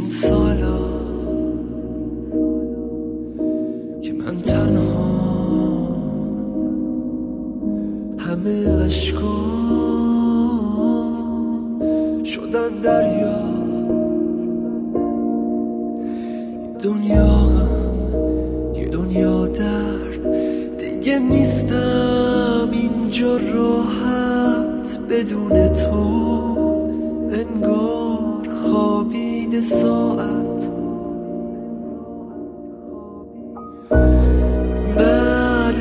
سالا که من تنها همه عشقام شدن دریا. دنیا غم یه دنیا درد، دیگه نیستم اینجا راحت بدون تو. انگار خوابیده ساعت بعد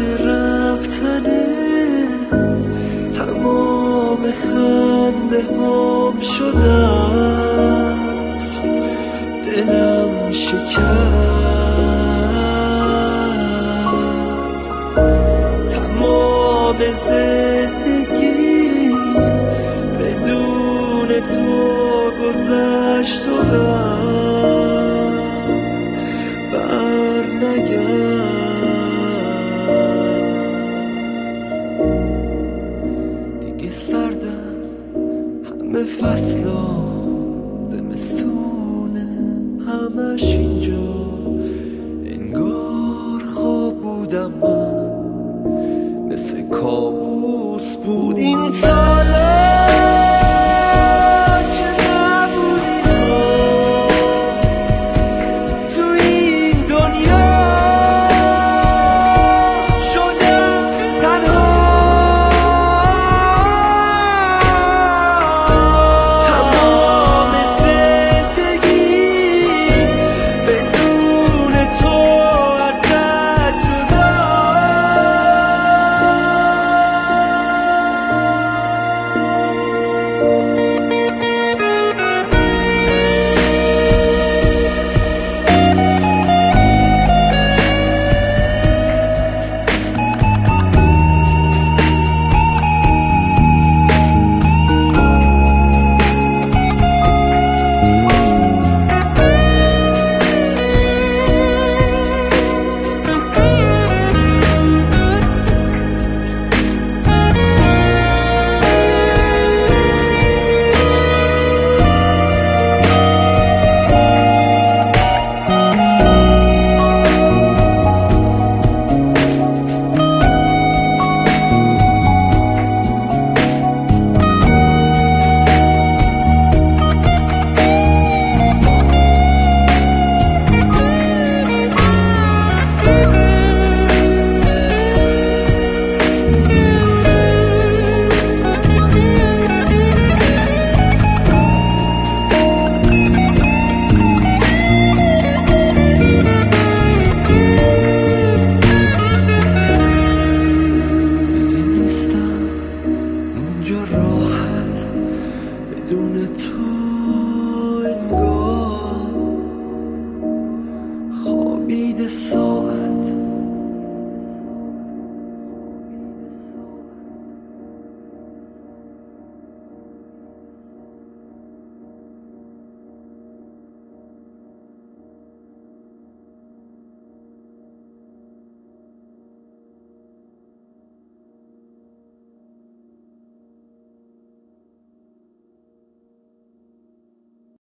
رفتنت تمام خنده هم شدن، دلم شکست. تمام زندگی بدون تو گذشت و رفت، بر نگرد. دیگه سردن همه فصلا، زمستونه همش این